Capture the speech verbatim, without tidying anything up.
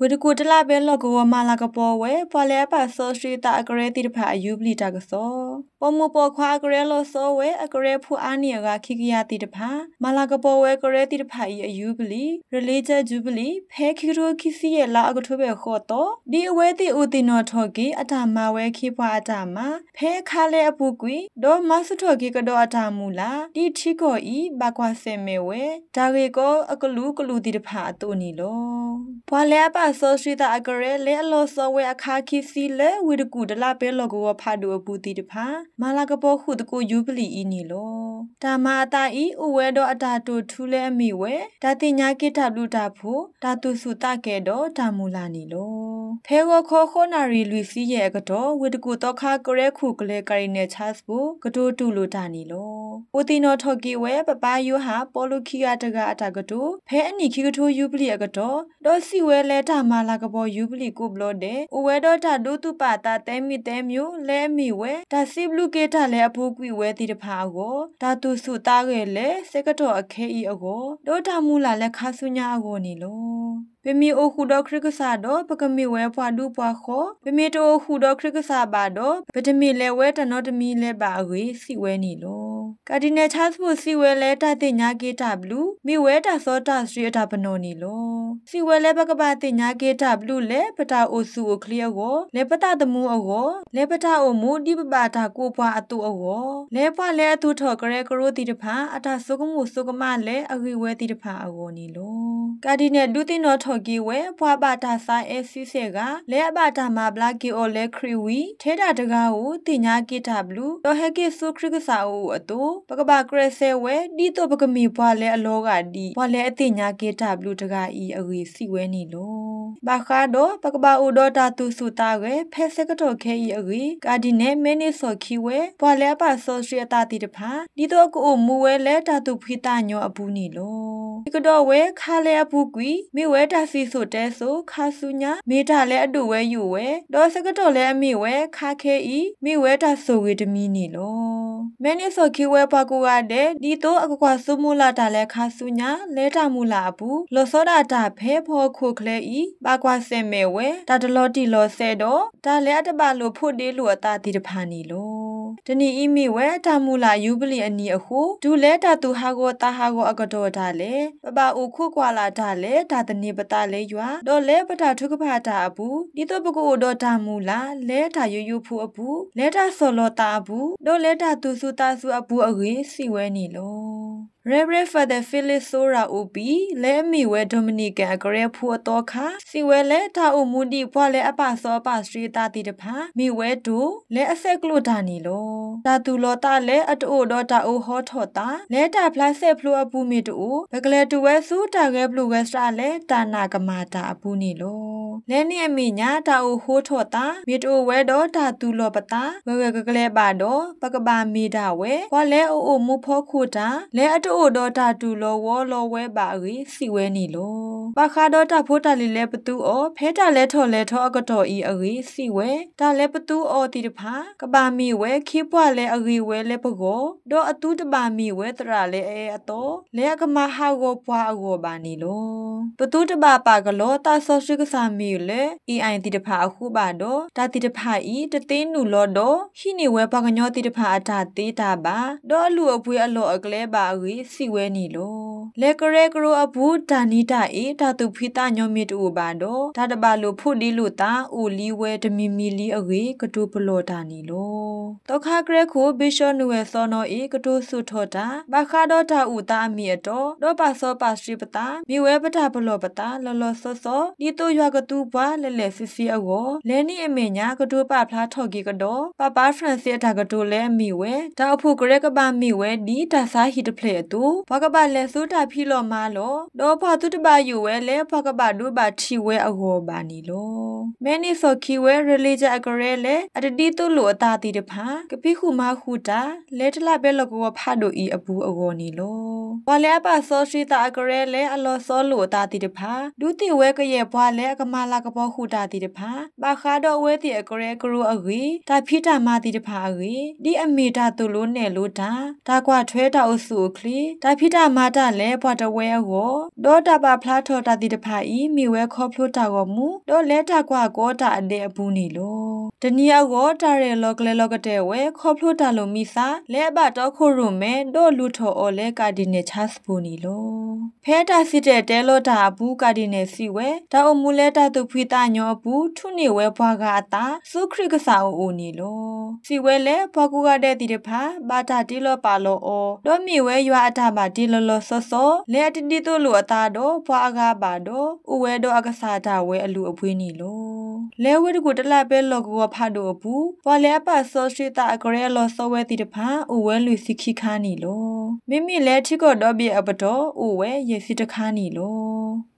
ဝဒကူတလာပဲလောကောမာလာကပေါ်ဝဲပွာလဲပါဆောစရီတာအကရဲတိတဖာအယူပလီတာကစောပမပေါ်ခွာကရဲလောစောဝဲအကရဲဖူအာနီယာကခိကရတိတဖာမာလာကပေါ်ဝဲကရဲတိတဖာဤအယူပလီ religious jubilee ဖဲခိရိုခိစီရဲ့လာအကထုပဲခေါ်တော့ဒီအဝဲတိဦးတင်တော်ထော်ကီအတာမဝဲခိဖွာအတာမဖဲခါလဲအပူကွီဒေါ်မဆုထော်ကီကတော့အတာမူလာဒီထီကိုဤဘကွာဆေမဲဝဲဒါရီကိုအကလူကလူတိတဖာအတူနီလောပွာလဲပါဆောစရီတာအကရဲလဲအလောစောဝဲအခါခိစီလဲဝီဒကူဒလာပဲလောကောဖာဒူအပူတိတဖာမာလာကပေါ်ခုတကိုယူပလီဤနီလောဒါမာတာဤဥဝဲတော့အတာတူထူလဲအမိဝဲဒါတင်ညာကိတလူတာဖို့ဒါတူစုတကဲတော့ဒါမူလာနီလောဖဲကိုခေါ်ခေါနာရီလူစီရဲ့ကတော့ဝီဒကူတော့ခါကရဲခုကလေကရီနေချတ်ဖို့ကတိုတူလူတာနီလောဦးတီနော်ထော်ကီဝဲပပယူဟာပေါ်လူခီယာတကအတာကတိုဖဲအနီခိကထိုယူပလီအကတော့တော့စီဝဲလဲတာမာလာကပေါ်ယူပလီကိုဘလို့တဲ့ဥဝဲတော့တာဒုတုပါတာတဲမီတဲမျိုးလဲမီဝဲဒါစီဘလူကေတာလဲအဖိုးကွီဝဲတီတဖာကိုဒါတူစုတားခဲ့လဲစက်ကတော့အခဲဤအကိုတော့တာမူလာလဲခါဆုညာအကိုနီလောပမီအိုခုတော့ခရကစားတော့ပကမီဝဲဖွာဒူပွားခေါ်ပမီတိုခုတော့ခရကစားပါတော့ပတမီလဲဝဲတနော်တမီလဲပါဝေးစီဝဲနီလောကာဒီနယ်ချတ်ဖို့စီဝဲလဲတတဲ့ညာကေတာဘလူးမိဝဲတာစောတာစရီတာပနော်နီလောစီဝဲလဲပကပါတဲ့ညာကေတာဘလူးလဲပတာအိုဆူခလီယောကိုလဲပတာတမူအောကိုလဲပတာအိုမူဒီပပါတာကိုပွားအတူအောကိုလဲပွားလဲအတူထော်ကရဲကရိုတီတဖာအတာစုကမှုစုကမလဲအဂီဝဲတီတဖာအောကိုနီလောကာဒီနယ်ဒူတင်နော်ထော်ကီဝဲပွားပါတာဆိုင်အစီစေကလဲအပါတာမှာဘလာကီအိုလဲခရီဝီထဲတာတကားကိုတင်ညာကေတာဘလူးတော့ဟဲကေဆူခရကစာအိုအတူပကပကရဆဲဝဲဒီတော့ပကမီပွားလဲအလောကဒီပွားလဲအတင်ညာကေတာဘလူးတကားဤအဂီစီဝဲနီလောဘာခါတော့ပကပအိုတော့တာတူစုတာဝဲဖဲစကတော့ခဲဤအဂီကာဒီနယ်မဲနီဆော်ခီဝဲပွားလဲပါဆောစရီအတာတီတဖာဒီတော့ကိုမူဝဲလဲတာတူဖိတာညောအပူနီလောဒီကတော့ဝဲခါလဲအပူကွီမိဝဲတာစီဆိုတဲဆိုခါဆုညာမေတာလဲအတူဝဲယူဝဲတော့စကတော့လဲအမိဝဲခါခဲဤမိဝဲတာဆိုဝေတမီနီလောမဲနီဆော်ခီဝဲပွားကိုရတဲ့ဒီတော့အကွာဆုမူလာတာလဲခါဆုညာလဲတာမူလာဘူးလောစောတာတာဖဲဖောခုခလဲဤပါကွာစင်မဲဝဲတာတလောတီလောဆဲတော့ဒါလဲအတပါလို့ဖို့တေးလို့အတာတီတဖာနီလောတနီအီမီဝဲတာမူလာယူပလီအနီအခုဒူလဲတာတူဟာကိုတာဟာကိုအကတော်တာလဲပပအိုခုကွာလာတာလဲဒါတနီပတာလဲရွာတော့လဲပတာထုကဖာတာအဘူးဒီတော့ပကိုတော့တာမူလာလဲတာယူယူဖူအဘူးလဲတာဆော်လောတာအဘူးတော့လဲတာတူစုတာစုအဘူးအဝေးစီဝဲနီလောReverend Father Philip Sora Obi လဲမီဝဲ Dominican အကရဲဖူအတော်ခါစီဝဲလဲတာအုံမူဒီဖွာလဲအပစောပစရီတာတီတဖာမိဝဲတူလဲအဆက်ကလို့တာနီလောတာတူလောတာလဲအတူတော့တာအိုဟောထော်တာလဲတာဖလားဆက်ဖလိုအပူမီတူဘကလဲတူဝဲစုတာခဲဘလူဝဲစတာလဲတာနာကမာတာအပူနီလောလဲနေအမိညာတာအိုဟိုးထော်တာမီတူဝဲတော့တာတူလောပတာဝဲဝဲကကလဲပါတော့ပကပါမီတာဝဲဖွာလဲအိုအိုမူဖောခုတာလဲအတူအိုတော့တာတူလောဝလောဝဲပါရီစီဝဲနီလောပါခါတော့တာဖိုးတာလီလဲပတူအောဖဲတာလဲထော်လဲထော်အကတော်ဤအရီစီဝဲတာလဲပတူအောတီတဖာကပါမီဝဲခိပွားလဲအရီဝဲလဲပကောတော့အတူတပါမီဝဲတရာလဲအဲအတော်လဲကမဟာကိုပွားအကိုပါနီလောပတူတပါပါကလောတာဆောရှိကစာမီလဲအီအိုင်တီတဖာအခုပါတော့တာတီတဖာဤတသိန်းနူလောတော့ဟိနေဝဲပါကညောတီတဖာအတာတေးတာပါတော့အလူအပွေးအလောအကလဲပါရီစီဝဲနီလောလဲကရဲကရိုအဘူးဒါနီတာအေတာတူဖိတာညောမီတူပါတော့ဒါတပါလို့ဖို့ဒီလို့တာအိုလီဝဲတမီမီလီအဝေကတူပလောတာနီလောတောခါကရဲခိုဘီရှောနွယ်စောနောအေကတူဆုထောတာဘာခါတော့တာဥတာမီအတော်တော့ပါစောပါစရိပတာမိဝဲပတာပလောပတာလောလောစောစောဒီတို့ရွာကတူပွားလဲလဲစီစီအောလဲနီအမေညာကတူပဖလားထော်ကီကတော့ပပဖရန်စစ်တာကတူလဲမီဝဲတာအဖို့ကရဲကပါမီဝဲဒီတာစာဟီတဖလေတူဘာကပါလဲစုတာဖီလောမာလောတော့ဖာတုတပါယူဝဲလဲဖကပါဒူပါချီဝဲအဟောပါနီလောမဲနီဆိုခီဝဲ religious အကရဲလဲအတတိတုလိုအတာတီတဖာကပိခုမခုတာလဲတလပဲလကောဖာဒိုဤအပူအဟောနီလောဘွာလဲပါဆောရှိတာအကရဲလဲအလောစောလိုအတာတီတဖာဒူတီဝဲကရဲ့ဘွာလဲအကမလာကဘောခုတာတီတဖာဘာခါတော့ဝဲတီအကရဲကရူအဂီတာဖိတာမာတီတဖာအဂီဒီအမီတာတူလိုနဲ့လိုတာဒါကွာထွဲတာအုပ်စုခလီတာဖိတာမာတာလဲလေဘွားတဝဲကိုဒေါ်တာပါဖလားထော်တာတိတဖာဤမိဝဲခေါဖလို့တာကောမူဒေါ်လဲတာကွာကောတာအတဲ့အပူနေလို့တနီယောကိုတာရဲလောကလေလောကတဲ့ဝဲခေါဖလို့တာလို့မိစာလဲဘတော့ခုရုမဲဒေါ်လူထော်အော်လဲကာဒီနေချတ်စပူနေလို့ဖဲတာစစ်တဲ့တဲလို့တာဘူးကာဒီနေစီဝဲတာအမူလဲတာသူဖွေတာညောဘူးထုနေဝဲဘွားကအတာစုခရကစာအိုနေလို့စီဝဲလဲဘွားကူကတဲ့တိတဖာဘာတာတီလောပါလောအောဒေါ်မီဝဲရွာအတာပါတီလောလောဆောဆောလဲတတိတို့လိုအတာတော့ဘွားကားပါတော့ဥဝဲတော့အကစားတာဝဲအလူအဖွေးနေလို့လဲဝဲတကူတလပဲလောကောဖတ်တော့ဘူးဘွားလဲပါဆောရှိတာအကရဲလောဆောဝဲတိတဖာဥဝဲလူစီခိခါနေလို့မိမိလဲထိကတော့ဘီအပတော်ဥဝဲရေစီတခါနေလို့